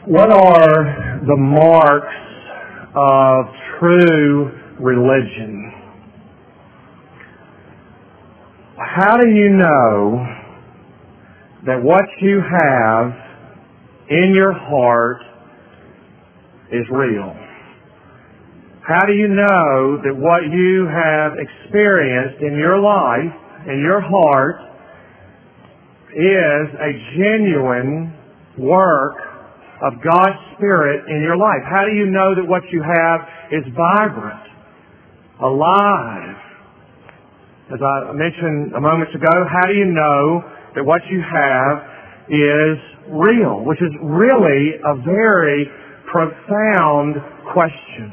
What are the marks of true religion? How do you know that what you have in your heart is real? How do you know that what you have experienced in your life, in your heart, is a genuine work of God's Spirit in your life? How do you know that what you have is vibrant, alive? As I mentioned a moment ago, how do you know that what you have is real? Which is really a very profound question.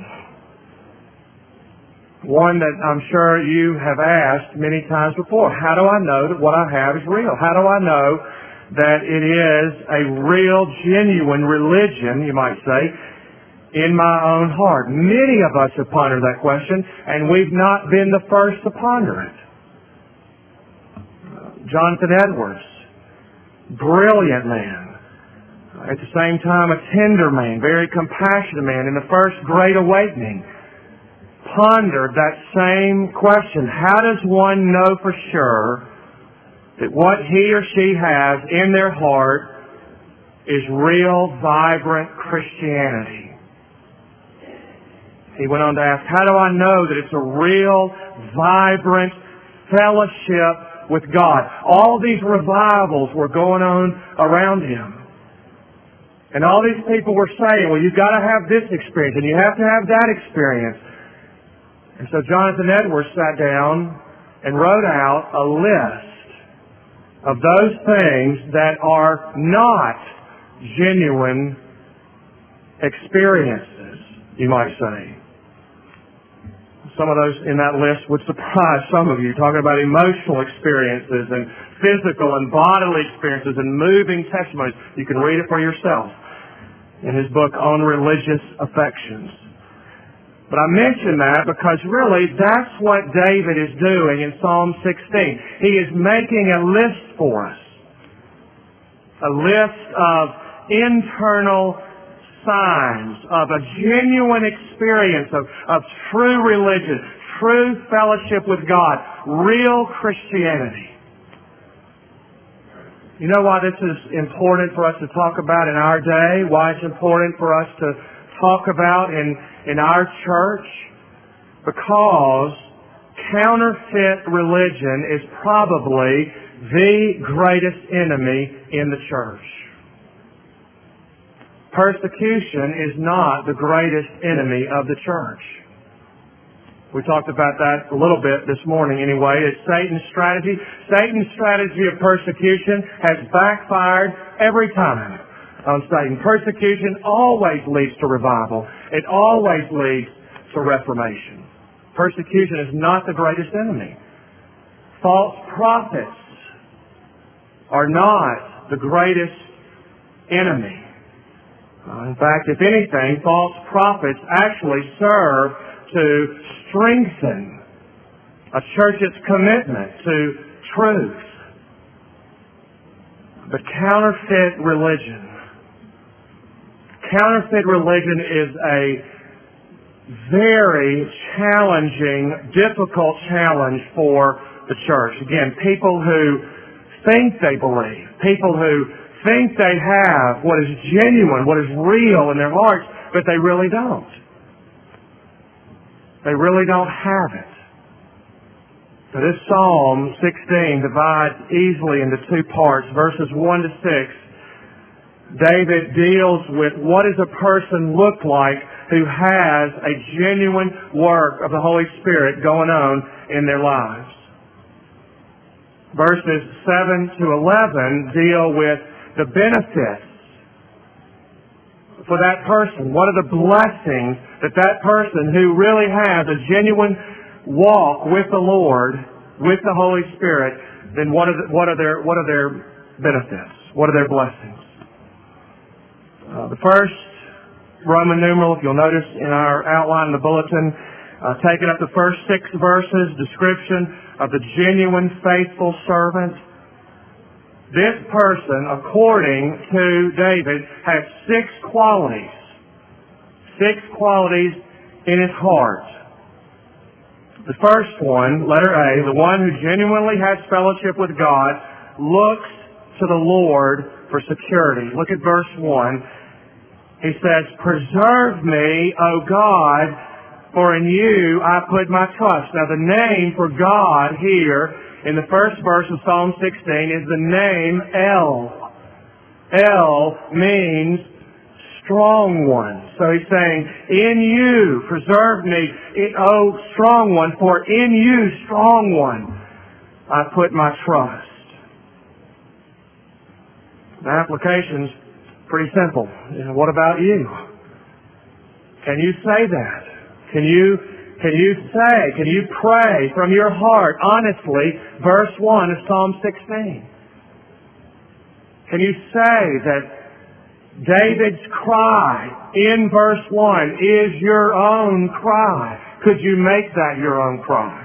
One that I'm sure you have asked many times before. How do I know that what I have is real? How do I know that it is a real, genuine religion, you might say, in my own heart? Many of us have pondered that question, and we've not been the first to ponder it. Jonathan Edwards, brilliant man. At the same time, a tender man, very compassionate man in the First Great Awakening, pondered that same question. How does one know for sure that what he or she has in their heart is real, vibrant Christianity? He went on to ask, how do I know that it's a real, vibrant fellowship with God? All these revivals were going on around him. And all these people were saying, well, you've got to have this experience, and you have to have that experience. And so Jonathan Edwards sat down and wrote out a list of those things that are not genuine experiences, you might say. Some of those in that list would surprise some of you, talking about emotional experiences and physical and bodily experiences and moving testimonies. You can read it for yourself in his book On Religious Affections. But I mention that because really that's what David is doing in Psalm 16. He is making a list for us. A list of internal signs of a genuine experience of true religion, true fellowship with God, real Christianity. You know why this is important for us to talk about in our day? Why it's important for us to talk about in our church? Because counterfeit religion is probably the greatest enemy in the church. Persecution is not the greatest enemy of the church. We talked about that a little bit this morning anyway. It's Satan's strategy. Satan's strategy of persecution has backfired every time on Satan. Persecution always leads to revival. It always leads to reformation. Persecution is not the greatest enemy. False prophets are not the greatest enemy. In fact, if anything, false prophets actually serve to strengthen a church's commitment to truth. But counterfeit religion is a very challenging, difficult challenge for the church. Again, people who think they believe, people who think they have what is genuine, what is real in their hearts, but they really don't. They really don't have it. So this Psalm 16 divides easily into two parts, verses 1 to 6. David deals with what does a person look like who has a genuine work of the Holy Spirit going on in their lives. Verses 7 to 11 deal with the benefits for that person. What are the blessings that that person who really has a genuine walk with the Lord, with the Holy Spirit, then what are their benefits? What are their blessings? The first Roman numeral, if you'll notice in our outline in the bulletin, taking up the first 6 verses, description of the genuine faithful servant. This person, according to David, has 6 qualities. 6 qualities in his heart. The first one, letter A, the one who genuinely has fellowship with God, looks to the Lord for security. Look at verse 1. He says, "Preserve me, O God, for in you I put my trust." Now the name for God here in the first verse of Psalm 16 is the name El. El means strong one. So he's saying, in you, preserve me, O strong one, for in you, strong one, I put my trust. The application's pretty simple. What about you? Can you say that? Can you pray from your heart, honestly, verse 1 of Psalm 16? Can you say that David's cry in verse 1 is your own cry? Could you make that your own cry?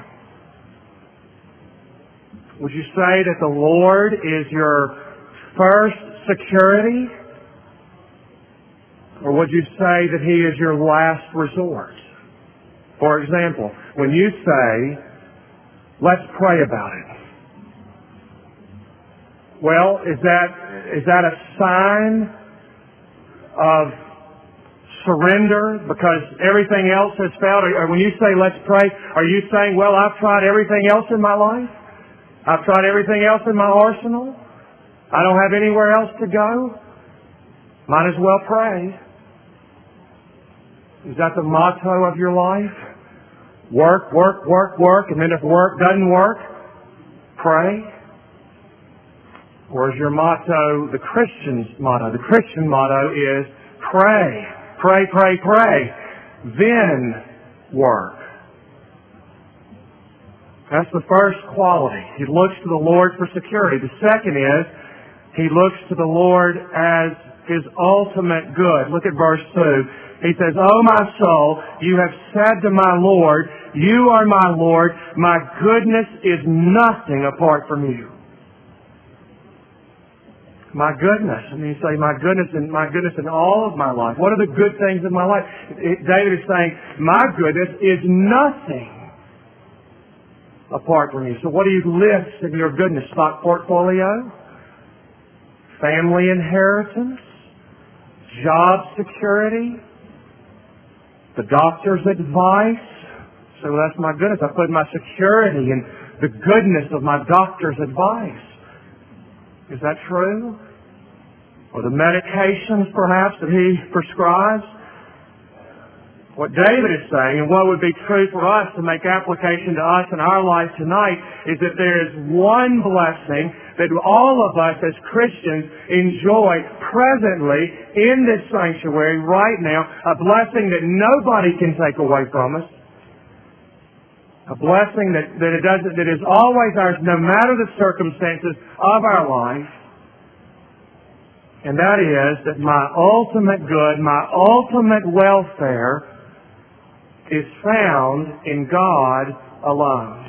Would you say that the Lord is your first security? Or would you say that He is your last resort? For example, when you say, "Let's pray about it," well, is that a sign of surrender because everything else has failed? Or when you say, "Let's pray," are you saying, "Well, I've tried everything else in my life. I've tried everything else in my arsenal. I don't have anywhere else to go. Might as well pray"? Is that the motto of your life? Work, work, work, work, and then if work doesn't work, pray? Or is your motto the Christian's motto? The Christian motto is pray, pray, pray, pray, then work. That's the first quality. He looks to the Lord for security. The second is, he looks to the Lord as his ultimate good. Look at verse 2. He says, "O my soul, you have said to my Lord, you are my Lord. My goodness is nothing apart from you." My goodness. And you say, my goodness in all of my life. What are the good things in my life? David is saying, my goodness is nothing apart from you. So what do you list in your goodness? Stock portfolio? Family inheritance? Job security? The doctor's advice? So that's my goodness. I put my security in the goodness of my doctor's advice. Is that true? Or the medications, perhaps, that he prescribes? What David is saying, and what would be true for us to make application to us in our life tonight, is that there is one blessing that all of us as Christians enjoy presently in this sanctuary right now, a blessing that nobody can take away from us. A blessing that is always ours, no matter the circumstances of our life. And that is that my ultimate good, my ultimate welfare is found in God alone.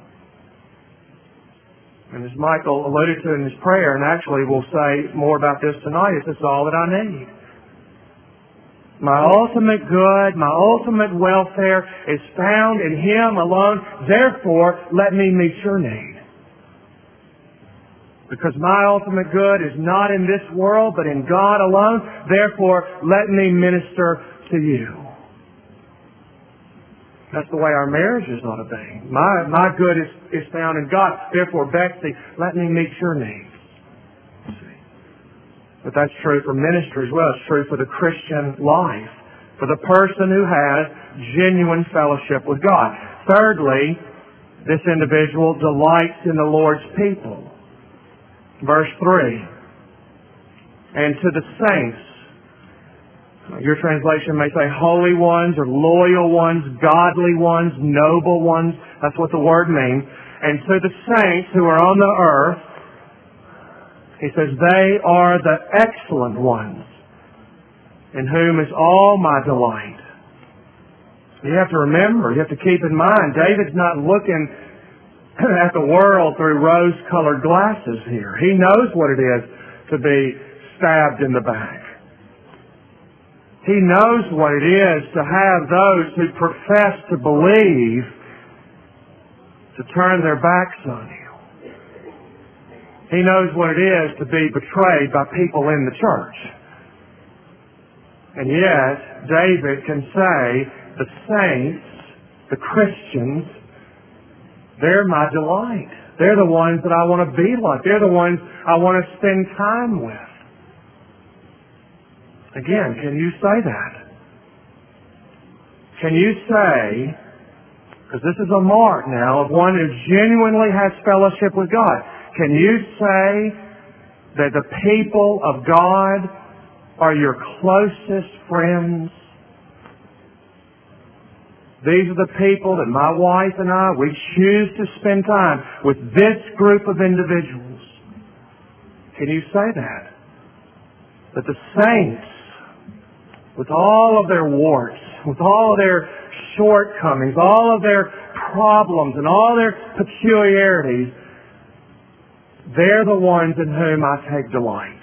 And as Michael alluded to in his prayer, and actually we'll say more about this tonight, is that's all that I need. My ultimate good, my ultimate welfare is found in Him alone. Therefore, let me meet your need. Because my ultimate good is not in this world, but in God alone. Therefore, let me minister to you. That's the way our marriages ought to be. My good is found in God. Therefore, Betsy, let me meet your needs. But that's true for ministry as well. It's true for the Christian life, for the person who has genuine fellowship with God. Thirdly, this individual delights in the Lord's people. Verse 3, and to the saints. Your translation may say holy ones or loyal ones, godly ones, noble ones. That's what the word means. And to the saints who are on the earth, he says, they are the excellent ones, in whom is all my delight. You have to remember, you have to keep in mind, David's not looking at the world through rose-colored glasses here. He knows what it is to be stabbed in the back. He knows what it is to have those who profess to believe to turn their backs on you. He knows what it is to be betrayed by people in the church. And yet, David can say, the saints, the Christians, they're my delight. They're the ones that I want to be like. They're the ones I want to spend time with. Again, can you say that? Can you say, because this is a mark now of one who genuinely has fellowship with God, can you say that the people of God are your closest friends? These are the people that my wife and I, we choose to spend time with this group of individuals. Can you say that? That the saints, with all of their warts, with all of their shortcomings, all of their problems and all their peculiarities, they're the ones in whom I take delight.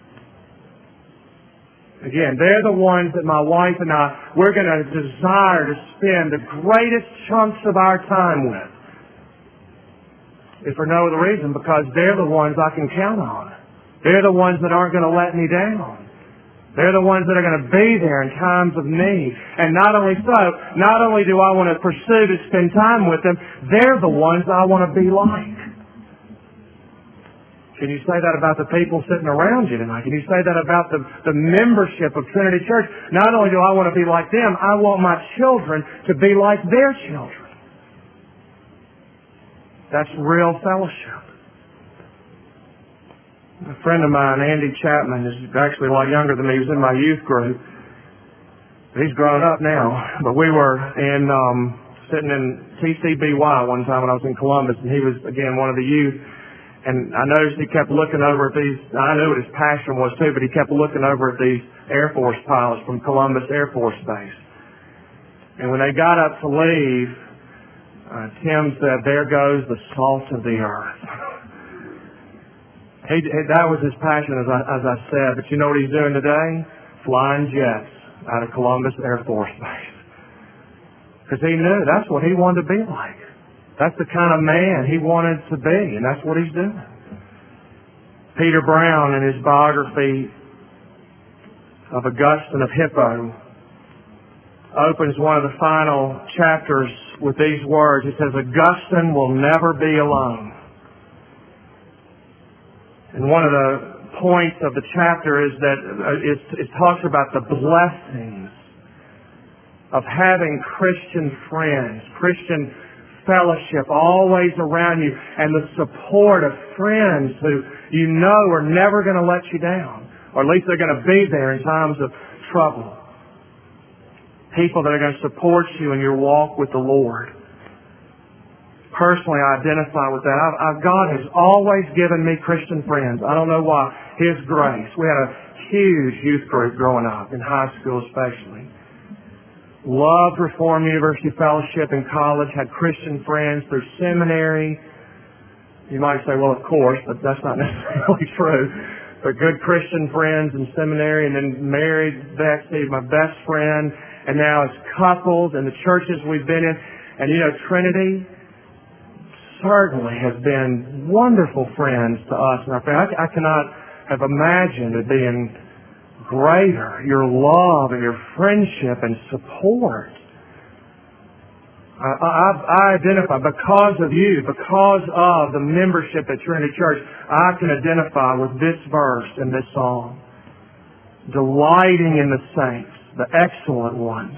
Again, they're the ones that my wife and I, we're going to desire to spend the greatest chunks of our time with. If for no other reason, because they're the ones I can count on. They're the ones that aren't going to let me down. They're the ones that are going to be there in times of need. And not only so, not only do I want to pursue to spend time with them, they're the ones I want to be like. Can you say that about the people sitting around you tonight? Can you say that about the membership of Trinity Church? Not only do I want to be like them, I want my children to be like their children. That's real fellowship. A friend of mine, Andy Chapman, is actually a lot younger than me. He was in my youth group. He's grown up now. But we were sitting in TCBY one time when I was in Columbus, and he was, again, one of the youth. And I noticed he kept looking over at these, I knew what his passion was too, but he kept looking over at these Air Force pilots from Columbus Air Force Base. And when they got up to leave, Tim said, "There goes the salt of the earth." That was his passion, as I said. But you know what he's doing today? Flying jets out of Columbus Air Force Base. Because he knew that's what he wanted to be like. That's the kind of man he wanted to be, and that's what he's doing. Peter Brown, in his biography of Augustine of Hippo, opens one of the final chapters with these words. He says, "Augustine will never be alone." And one of the points of the chapter is that it talks about the blessings of having Christian friends, Christian fellowship always around you, and the support of friends who you know are never going to let you down, or at least they're going to be there in times of trouble. People that are going to support you in your walk with the Lord. Personally, I identify with that. God has always given me Christian friends. I don't know why. His grace. We had a huge youth group growing up, in high school especially. Loved Reformed University Fellowship in college, had Christian friends through seminary. You might say, well, of course, but that's not necessarily true. But good Christian friends in seminary, and then married Betsy, my best friend, and now as couples and the churches we've been in. And you know, Trinity certainly has been wonderful friends to us and our family. I cannot have imagined it being greater, your love and your friendship and support. I identify, because of you, because of the membership at Trinity Church, I can identify with this verse and this song. Delighting in the saints, the excellent ones.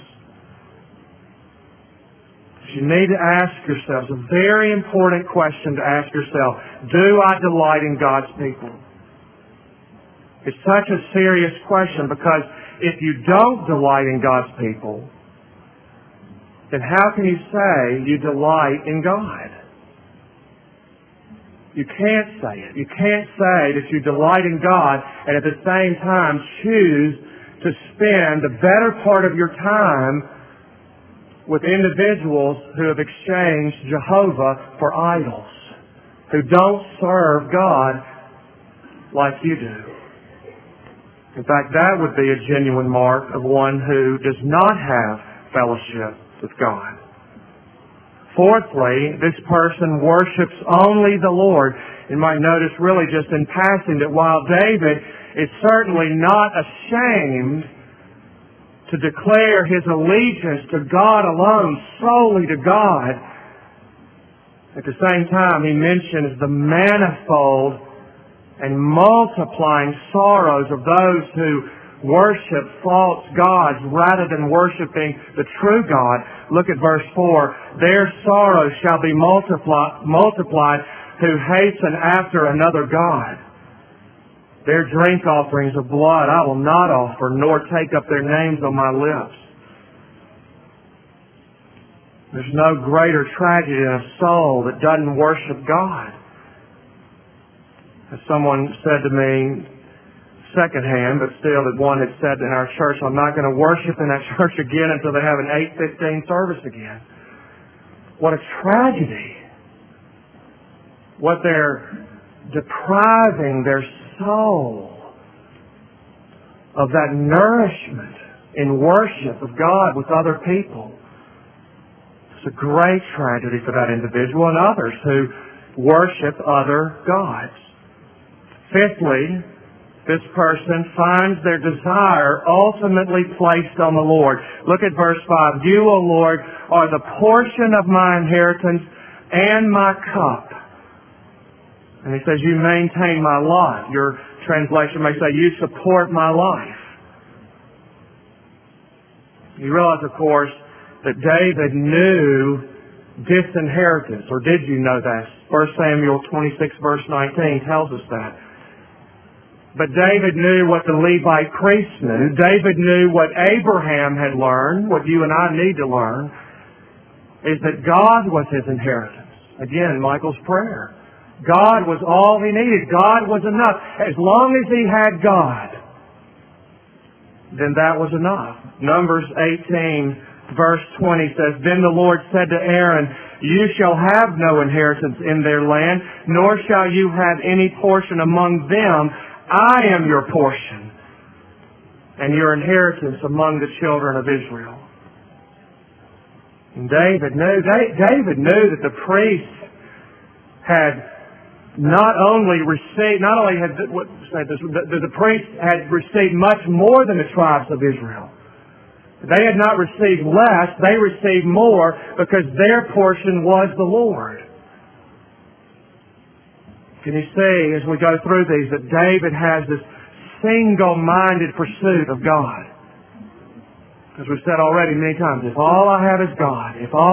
You need to ask yourselves a very important question to ask yourself. Do I delight in God's people? It's such a serious question, because if you don't delight in God's people, then how can you say you delight in God? You can't say it. You can't say that you delight in God and at the same time choose to spend the better part of your time with individuals who have exchanged Jehovah for idols, who don't serve God like you do. In fact, that would be a genuine mark of one who does not have fellowship with God. Fourthly, this person worships only the Lord. You might notice really just in passing that while David is certainly not ashamed to declare his allegiance to God alone, solely to God, at the same time he mentions the manifold and multiplying sorrows of those who worship false gods rather than worshiping the true God. Look at verse 4. Their sorrows shall be multiplied who hasten after another God. Their drink offerings of blood I will not offer, nor take up their names on my lips. There's no greater tragedy in a soul that doesn't worship God. As someone said to me, secondhand, but still that one had said in our church, I'm not going to worship in that church again until they have an 8:15 service again. What a tragedy. What they're depriving their soul of that nourishment in worship of God with other people. It's a great tragedy for that individual and others who worship other gods. Fifthly, this person finds their desire ultimately placed on the Lord. Look at verse 5. You, O Lord, are the portion of my inheritance and my cup. And he says, you maintain my lot. Your translation may say, you support my life. You realize, of course, that David knew disinheritance. Or did you know that? 1 Samuel 26, verse 19 tells us that. But David knew what the Levite priests knew. David knew what Abraham had learned, what you and I need to learn, is that God was his inheritance. Again, Michael's prayer. God was all he needed. God was enough. As long as he had God, then that was enough. Numbers 18, verse 20 says, Then the Lord said to Aaron, You shall have no inheritance in their land, nor shall you have any portion among them. I am your portion and your inheritance among the children of Israel. And David knew that the priests had the priests had received much more than the tribes of Israel. They had not received less, they received more because their portion was the Lord. Can you see, as we go through these, that David has this single-minded pursuit of God? As we've said already many times, if all I have is God,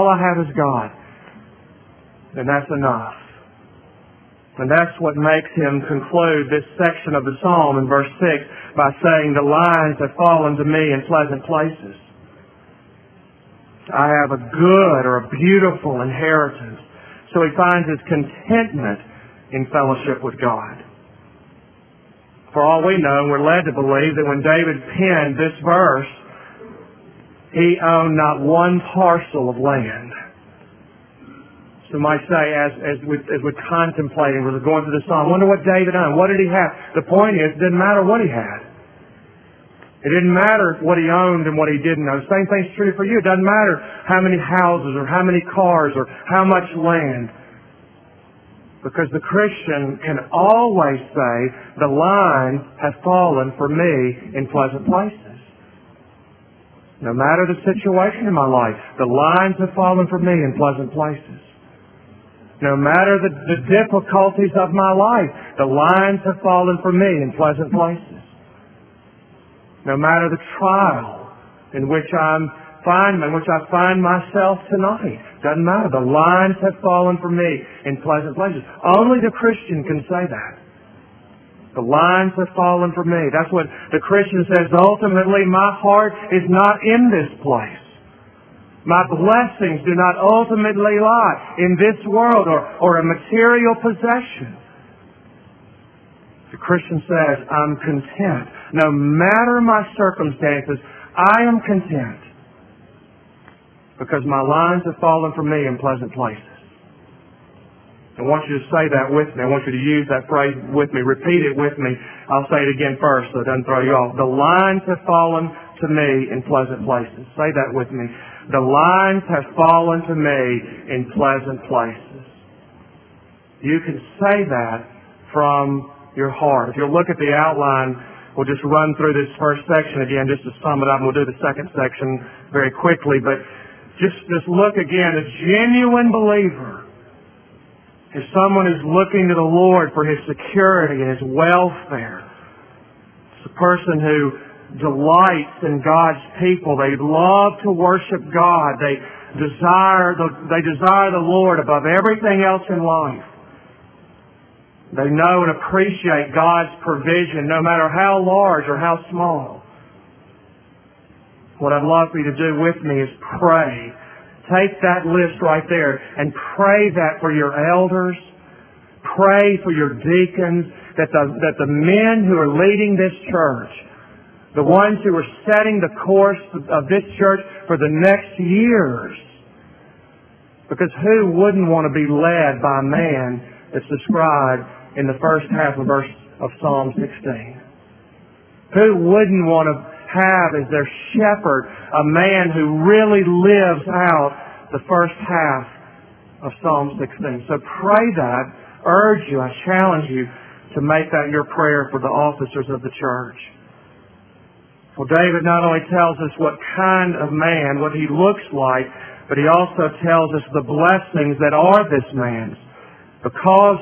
then that's enough. And that's what makes him conclude this section of the psalm in verse 6 by saying, The lines have fallen to me in pleasant places. I have a good or a beautiful inheritance. So he finds his contentment in fellowship with God. For all we know, we're led to believe that when David penned this verse, he owned not one parcel of land. So we might say, as we're contemplating, we're going through the psalm, I wonder what David owned. What did he have? The point is, it didn't matter what he had. It didn't matter what he owned and what he didn't own. The same thing's true for you. It doesn't matter how many houses or how many cars or how much land. Because the Christian can always say, the lines have fallen for me in pleasant places. No matter the situation in my life, the lines have fallen for me in pleasant places. No matter the difficulties of my life, the lines have fallen for me in pleasant places. No matter the trial in which I find myself tonight, doesn't matter. The lines have fallen for me in pleasant places. Only the Christian can say that. The lines have fallen for me. That's what the Christian says. Ultimately, my heart is not in this place. My blessings do not ultimately lie in this world or a material possession. The Christian says, I'm content. No matter my circumstances, I am content. because my lines have fallen from me in pleasant places. I want you to say that with me. I want you to use that phrase with me. Repeat it with me. I'll say it again first so it doesn't throw you off. The lines have fallen to me in pleasant places. Say that with me. The lines have fallen to me in pleasant places. You can say that from your heart. If you'll look at the outline, we'll just run through this first section again just to sum it up, and we'll do the second section very quickly. But just look again. A genuine believer is someone who's looking to the Lord for his security and his welfare. It's a person who delights in God's people. They love to worship God. They desire the Lord above everything else in life. They know and appreciate God's provision, no matter how large or how small. What I'd love for you to do with me is pray. Take that list right there and pray that for your elders. Pray for your deacons, that the men who are leading this church, the ones who are setting the course of this church for the next years. Because who wouldn't want to be led by a man that's described in the first half of Psalm 16? Who wouldn't want to have as their shepherd a man who really lives out the first half of Psalm 16? So pray that. Urge you, I challenge you to make that your prayer for the officers of the church. Well, David not only tells us what kind of man, what he looks like, but he also tells us the blessings that are this man's because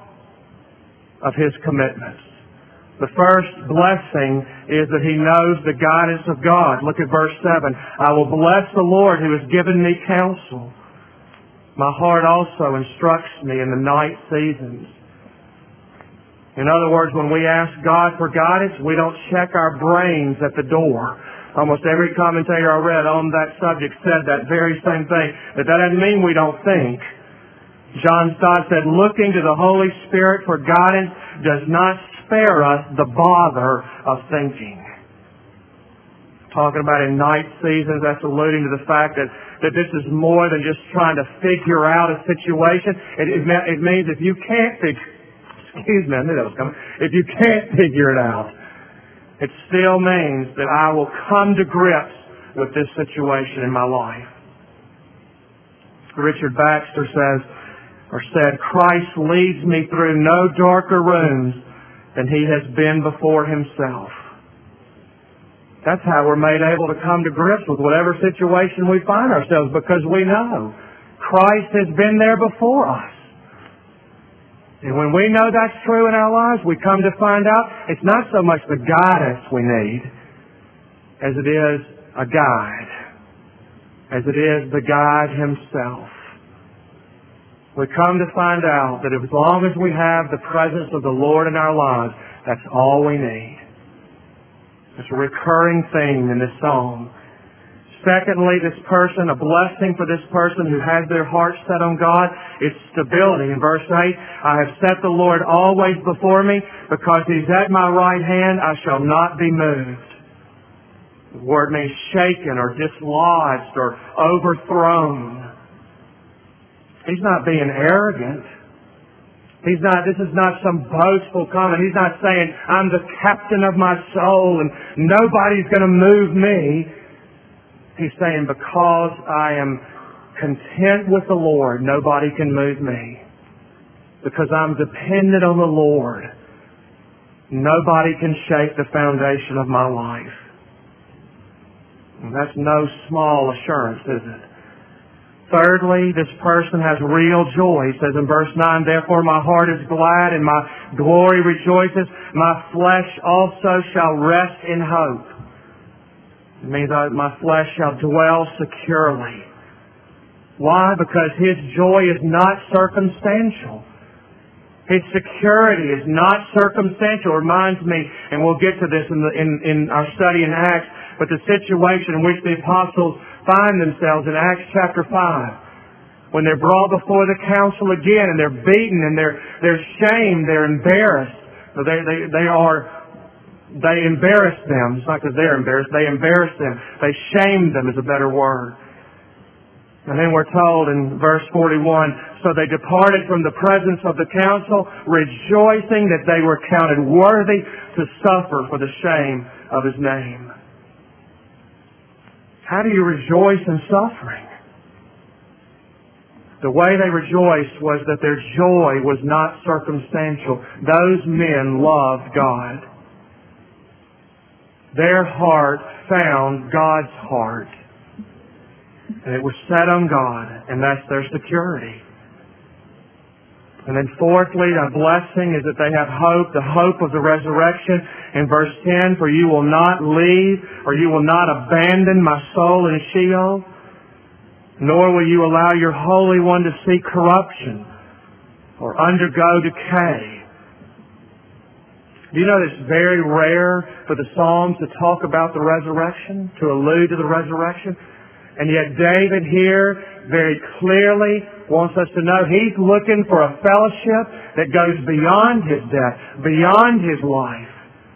of his commitments. The first blessing is that he knows the guidance of God. Look at verse 7. I will bless the Lord who has given me counsel. My heart also instructs me in the night seasons. In other words, when we ask God for guidance, we don't check our brains at the door. Almost every commentator I read on that subject said that very same thing. But that doesn't mean we don't think. John Stott said, looking to the Holy Spirit for guidance does not spare us the bother of thinking. Talking about in night seasons, that's alluding to the fact that this is more than just trying to figure out a situation. It means if you can't excuse me, I knew that was coming. If you can't figure it out, it still means that I will come to grips with this situation in my life. Richard Baxter said, Christ leads me through no darker rooms than he has been before himself. That's how we're made able to come to grips with whatever situation we find ourselves, because we know Christ has been there before us. And when we know that's true in our lives, we come to find out it's not so much the guidance we need as it is a guide, as it is the guide himself. We come to find out that as long as we have the presence of the Lord in our lives, that's all we need. It's a recurring theme in this psalm. Secondly, a blessing for this person who has their heart set on God, is stability. In verse 8, I have set the Lord always before me, because he's at my right hand, I shall not be moved. The word means shaken or dislodged or overthrown. He's not being arrogant. This is not some boastful comment. He's not saying, I'm the captain of my soul and nobody's going to move me. He's saying, because I am content with the Lord, nobody can move me. Because I'm dependent on the Lord, nobody can shake the foundation of my life. And that's no small assurance, is it? Thirdly, this person has real joy. He says in verse 9, therefore my heart is glad and my glory rejoices. My flesh also shall rest in hope. It means my flesh shall dwell securely. Why? Because his joy is not circumstantial. His security is not circumstantial. It reminds me, and we'll get to this in our study in Acts, but the situation in which the apostles find themselves in Acts chapter 5, when they're brought before the council again and they're beaten and they're shamed, they're embarrassed. So they embarrass them. It's not because they're embarrassed. They embarrass them. They shame them is a better word. And then we're told in verse 41, so they departed from the presence of the council, rejoicing that they were counted worthy to suffer for the shame of his name. How do you rejoice in suffering? The way they rejoiced was that their joy was not circumstantial. Those men loved God. Their heart found God's heart. And it was set on God, and that's their security. And then fourthly, a blessing is that they have hope, the hope of the resurrection. In verse 10, for you will not leave, or you will not abandon my soul in Sheol, nor will you allow your Holy One to see corruption or undergo decay. Do you know that it's very rare for the Psalms to talk about the resurrection, to allude to the resurrection? And yet David here very clearly wants us to know he's looking for a fellowship that goes beyond his death, beyond his life.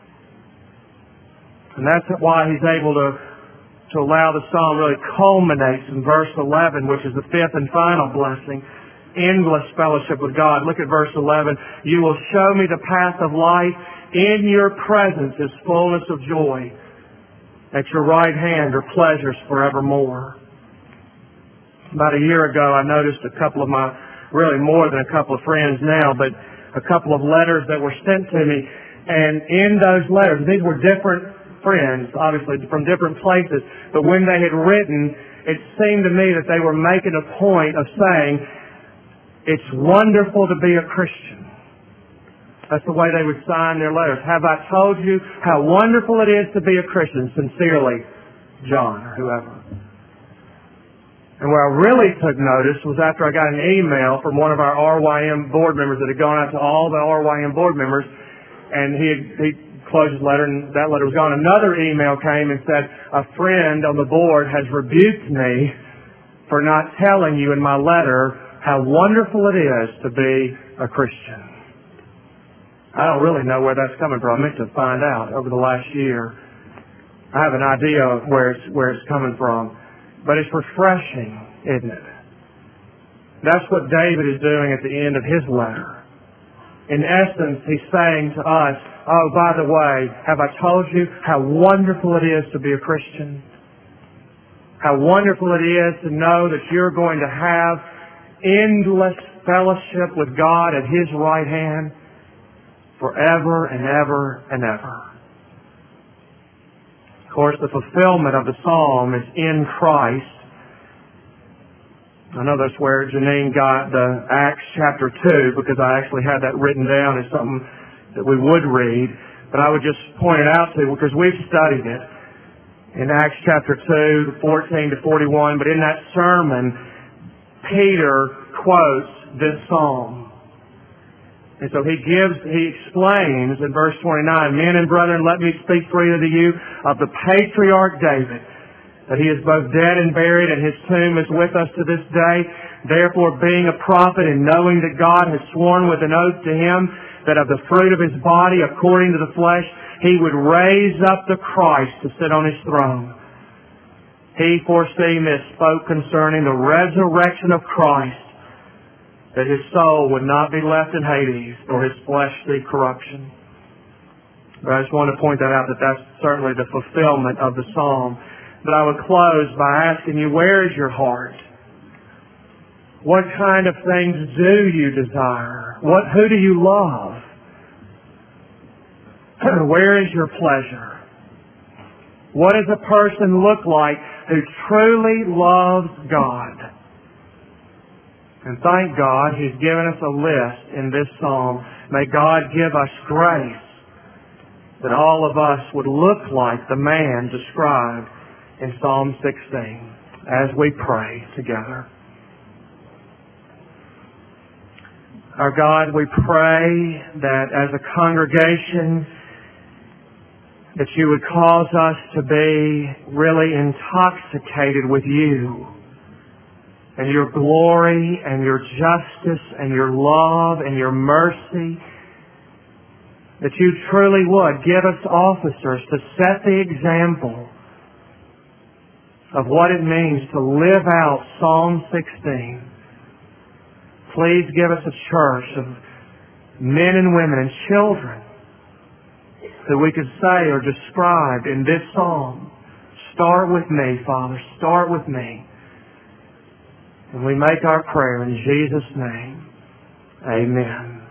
And that's why he's able to allow the psalm really culminates in verse 11, which is the fifth and final blessing, endless fellowship with God. Look at verse 11. You will show me the path of life. In your presence is fullness of joy. At your right hand are pleasures forevermore. About a year ago, I noticed a couple of really more than a couple of friends now, but a couple of letters that were sent to me. And in those letters, these were different friends, obviously, from different places, but when they had written, it seemed to me that they were making a point of saying, it's wonderful to be a Christian. That's the way they would sign their letters. Have I told you how wonderful it is to be a Christian? Sincerely, John, or whoever. And where I really took notice was after I got an email from one of our RYM board members that had gone out to all the RYM board members, and he closed his letter, and that letter was gone. Another email came and said, a friend on the board has rebuked me for not telling you in my letter how wonderful it is to be a Christian. I don't really know where that's coming from. I meant to find out over the last year. I have an idea of where it's coming from. But it's refreshing, isn't it? That's what David is doing at the end of his letter. In essence, he's saying to us, oh, by the way, have I told you how wonderful it is to be a Christian? How wonderful it is to know that you're going to have endless fellowship with God at his right hand forever and ever and ever. Of course, the fulfillment of the psalm is in Christ. I know that's where Janine got the Acts chapter 2, because I actually had that written down as something that we would read. But I would just point it out to you, because we've studied it in Acts chapter 2, 14 to 41. But in that sermon, Peter quotes this psalm. And so he explains in verse 29, men and brethren, let me speak freely to you of the patriarch David, that he is both dead and buried, and his tomb is with us to this day. Therefore, being a prophet, and knowing that God has sworn with an oath to him that of the fruit of his body, according to the flesh, he would raise up the Christ to sit on his throne. He, foreseeing this, spoke concerning the resurrection of Christ, that his soul would not be left in Hades, nor his flesh see corruption. But I just want to point that out, that that's certainly the fulfillment of the psalm. But I would close by asking you, where is your heart? What kind of things do you desire? Who do you love? Where is your pleasure? What does a person look like who truly loves God? And thank God He's given us a list in this psalm. May God give us grace that all of us would look like the man described in Psalm 16 as we pray together. Our God, we pray that as a congregation that you would cause us to be really intoxicated with you and your glory and your justice and your love and your mercy, that you truly would give us officers to set the example of what it means to live out Psalm 16. Please give us a church of men and women and children that we could say are described in this psalm. Start with me, Father. Start with me. And we make our prayer in Jesus' name. Amen.